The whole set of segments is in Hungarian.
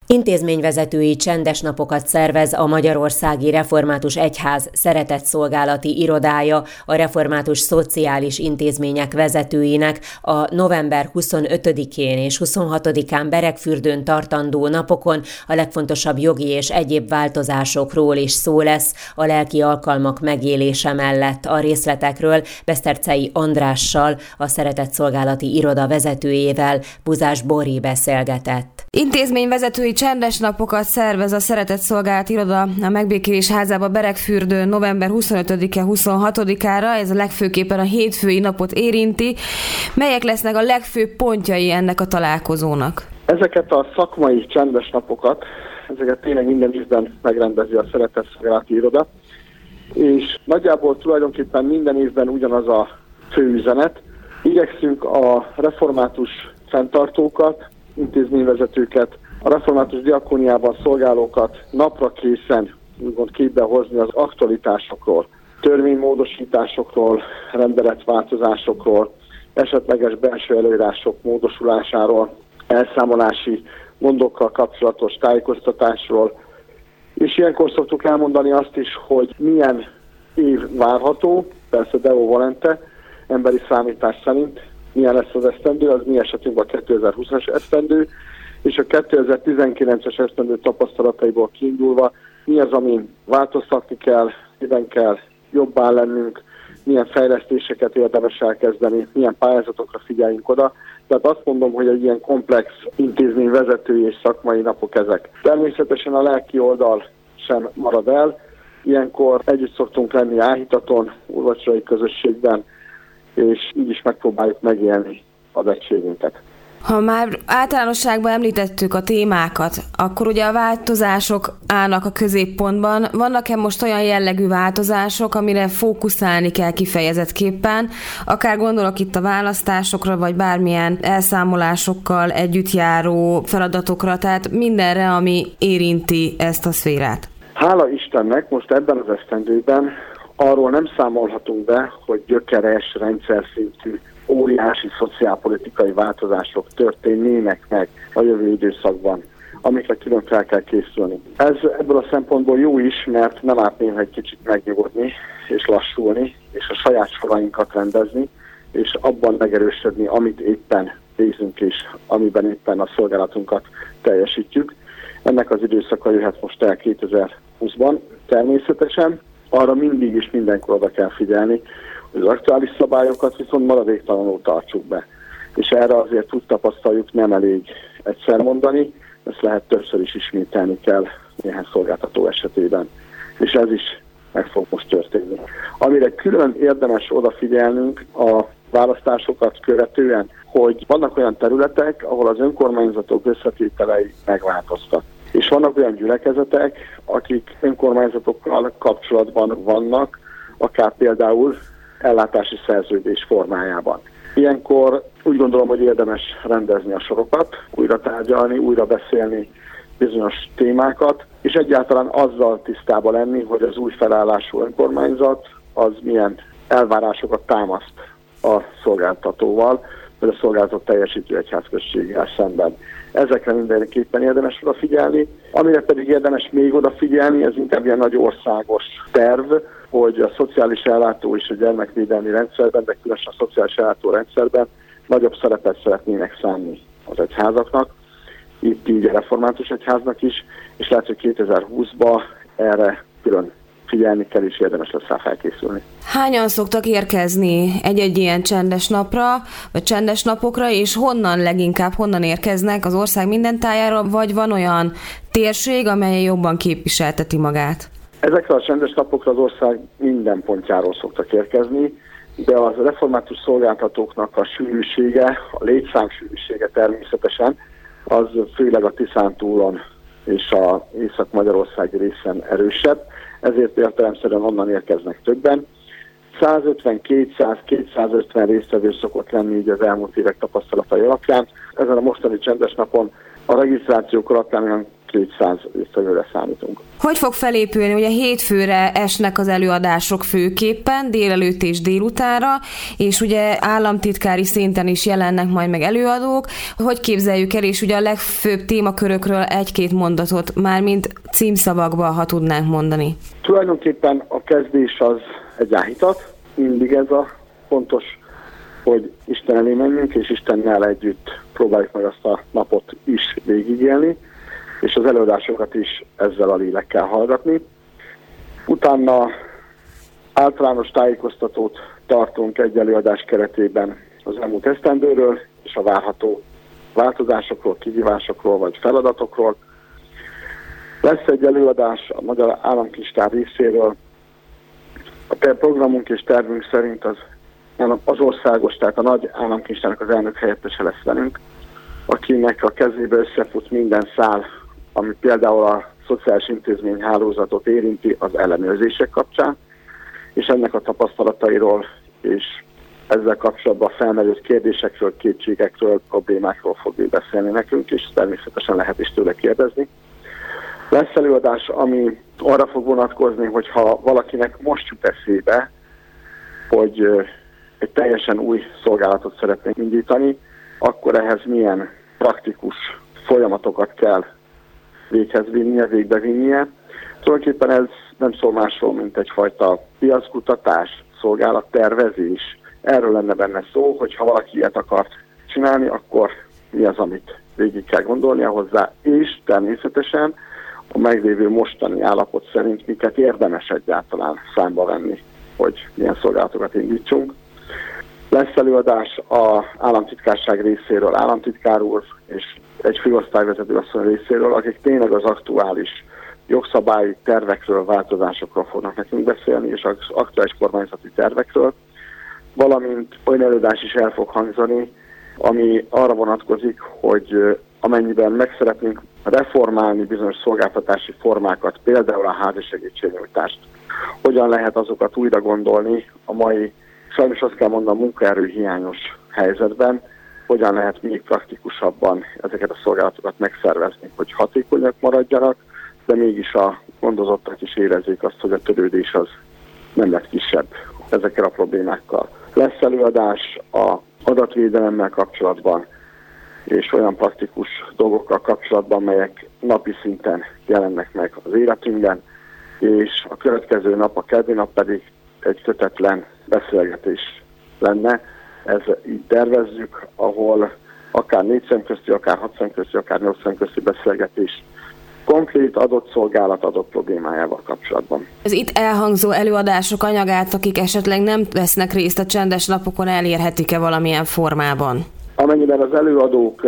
Intézményvezetői csendes napokat szervez a Magyarországi Református Egyház szeretetszolgálati irodája a református szociális intézmények vezetőinek a november 25-én és 26-án Beregfürdőn tartandó napokon a legfontosabb jogi és egyéb változásokról is szó lesz a lelki alkalmak megélése mellett. A részletekről Beszterczei Andrással, a szeretetszolgálati iroda vezetőjével Buzás Bori beszélgetett. Intézményvezetői csendes napokat szervez a Szeretetszolgálati Iroda a Megbékélés házába Beregfürdőn november 25-e 26-ára, ez a legfőképpen a hétfői napot érinti. Melyek lesznek a legfőbb pontjai ennek a találkozónak? Ezeket a szakmai csendes napokat, ezeket tényleg minden évben megrendezi a Szeretetszolgálati Iroda, és nagyjából tulajdonképpen minden évben ugyanaz a fő üzenet. Igyekszünk a református fenntartókat, intézményvezetőket, a református diakóniában szolgálókat napra készen úgymond képbe hozni az aktualitásokról, törvénymódosításokról, rendeletváltozásokról, esetleges belső előírások módosulásáról, elszámolási gondokkal kapcsolatos tájékoztatásról, és ilyenkor szoktuk elmondani azt is, hogy milyen év várható, persze Deo Volente, emberi számítás szerint, milyen lesz az esztendő, az mi esetünkben a 2020-as esztendő, és a 2019-es esztendő tapasztalataiból kiindulva mi az, amin változtatni kell, miben kell jobbá lennünk, milyen fejlesztéseket érdemes elkezdeni, milyen pályázatokra figyeljünk oda. Tehát azt mondom, hogy egy ilyen komplex intézményvezetői és szakmai napok ezek. Természetesen a lelki oldal sem marad el. Ilyenkor együtt szoktunk lenni áhítaton, úrvacsorai közösségben, és így is megpróbáljuk megélni az egységünket. Ha már általánosságban említettük a témákat, akkor ugye a változások állnak a középpontban. Vannak-e most olyan jellegű változások, amire fókuszálni kell kifejezettképpen? Akár gondolok itt a választásokra, vagy bármilyen elszámolásokkal együtt járó feladatokra, tehát mindenre, ami érinti ezt a szférát. Hála Istennek most ebben az esztendőben arról nem számolhatunk be, hogy gyökeres, rendszer szintű, óriási szociálpolitikai változások történnének meg a jövő időszakban, amikre külön fel kell készülni. Ez ebből a szempontból jó is, mert nem árt néha egy kicsit megnyugodni és lassulni, és a saját sorainkat rendezni, és abban megerősödni, amit éppen végzünk és amiben éppen a szolgálatunkat teljesítjük. Ennek az időszaka jöhet most el 2020-ban természetesen. Arra mindig és mindenkor oda kell figyelni, hogy az aktuális szabályokat viszont maradéktalanul tartsuk be. És erre azért úgy tapasztaljuk, nem elég egyszer mondani, ezt lehet többször is ismételni kell néhány szolgáltató esetében. És ez is meg fog most történni. Amire külön érdemes odafigyelnünk a választásokat követően, hogy vannak olyan területek, ahol az önkormányzatok összetételei megváltoztak. És vannak olyan gyülekezetek, akik önkormányzatokkal kapcsolatban vannak, akár például ellátási szerződés formájában. Ilyenkor úgy gondolom, hogy érdemes rendezni a sorokat, újra tárgyalni, újra beszélni bizonyos témákat, és egyáltalán azzal tisztában lenni, hogy az új felállású önkormányzat az milyen elvárásokat támaszt a szolgáltatóval, vagy a szolgáltató teljesítő egyházközséggel szemben. Ezekre mindenképpen érdemes odafigyelni. Amire pedig érdemes még odafigyelni, ez inkább ilyen nagy országos terv, hogy a szociális ellátó és a gyermekvédelmi rendszerben, de különösen a szociális ellátó rendszerben nagyobb szerepet szeretnének szánni az egyházaknak, itt így a református egyháznak is, és lehet, hogy 2020-ban erre külön figyelni kell, és érdemes lesz rá felkészülni. Hányan szoktak érkezni egy-egy ilyen csendes napra, vagy csendes napokra, és honnan érkeznek az ország minden tájára, vagy van olyan térség, amely jobban képviselteti magát? Ezekre a csendes napokra az ország minden pontjáról szoktak érkezni, de az református szolgáltatóknak a sűrűsége, a létszám sűrűsége természetesen, az főleg a Tiszántúlon és az észak-magyarországi részen erősebb, ezért értelemszerűen onnan érkeznek többen. 150-200-250 résztvevő szokott lenni így az elmúlt évek tapasztalatai alapján. Ezen a mostani csendes napon a regisztrációk alapján olyan 200 résztvevőre számítunk. Hogy fog felépülni? Ugye hétfőre esnek az előadások főképpen, délelőtt és délutánra, és ugye államtitkári szinten is jelennek majd meg előadók. Hogy képzeljük el, és ugye a legfőbb témakörökről egy-két mondatot, mármint címszavakba, ha tudnánk mondani. Tulajdonképpen a kezdés az egy áhítat, mindig ez a fontos, hogy Isten elé menjünk, és Istennel együtt próbáljuk meg azt a napot is végigélni, és az előadásokat is ezzel a lélekkel hallgatni. Utána általános tájékoztatót tartunk egy előadás keretében az elmúlt esztendőről, és a várható változásokról, kihívásokról vagy feladatokról. Lesz egy előadás a Magyar Államkincstár részéről. A programunk és tervünk szerint az országos, tehát a nagy államkincstárnak az elnök helyettese lesz velünk, akinek a kezébe összefut minden szál, ami például a szociális intézményhálózatot érinti az ellenőrzések kapcsán, és ennek a tapasztalatairól és ezzel kapcsolatban felmerült kérdésekről, kétségekről, problémákról fog beszélni nekünk, és természetesen lehet is tőle kérdezni. Lesz előadás, ami arra fog vonatkozni, hogyha valakinek most jut eszébe, hogy egy teljesen új szolgálatot szeretnénk indítani, akkor ehhez milyen praktikus folyamatokat kell végbevinnie. Tulajdonképpen ez nem szól másról, mint egyfajta piackutatás, szolgálattervezés. Erről lenne benne szó, hogy ha valaki ilyet akar csinálni, akkor mi az, amit végig kell gondolnia hozzá, és természetesen a meglévő mostani állapot szerint miket érdemes egyáltalán számba venni, hogy milyen szolgálatokat indítsunk. Lesz előadás az államtitkárság részéről, államtitkár úr és egy főosztályvezető asszony részéről, akik tényleg az aktuális jogszabályi tervekről, változásokról fognak nekünk beszélni, és az aktuális kormányzati tervekről, valamint olyan előadás is el fog hangzani, ami arra vonatkozik, hogy amennyiben meg szeretnénk reformálni bizonyos szolgáltatási formákat, például a házi segítségnyújtást, hogyan lehet azokat újra gondolni a mai, sajnos azt kell mondanom, munkaerőhiányos helyzetben, hogyan lehet még praktikusabban ezeket a szolgálatokat megszervezni, hogy hatékonyak maradjanak, de mégis a gondozottak is érezzék azt, hogy a törődés az nem lett kisebb ezekkel a problémákkal. Lesz előadás az adatvédelemmel kapcsolatban, és olyan praktikus dolgokkal kapcsolatban, melyek napi szinten jelennek meg az életünkben, és a következő nap, a keddi nap pedig egy kötetlen beszélgetés lenne. Ez így tervezzük, ahol akár 4 szemközti, akár 6 szemközti, akár 8 szemközti beszélgetés konkrét adott szolgálat adott problémájával kapcsolatban. Az itt elhangzó előadások anyagát, akik esetleg nem vesznek részt a csendes napokon, elérhetik-e valamilyen formában? Amennyiben az előadók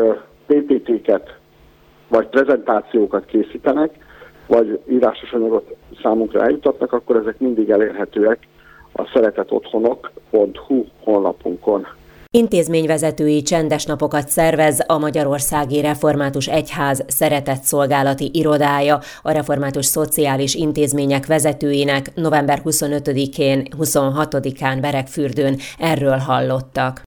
PPT-ket vagy prezentációkat készítenek, vagy írásos anyagot számunkra eljutatnak, akkor ezek mindig elérhetőek a szeretetotthonok.hu honlapunkon. Intézményvezetői csendes napokat szervez a Magyarországi Református Egyház szeretetszolgálati irodája a református szociális intézmények vezetőinek november 25-én, 26-án Beregfürdőn. Erről hallottak.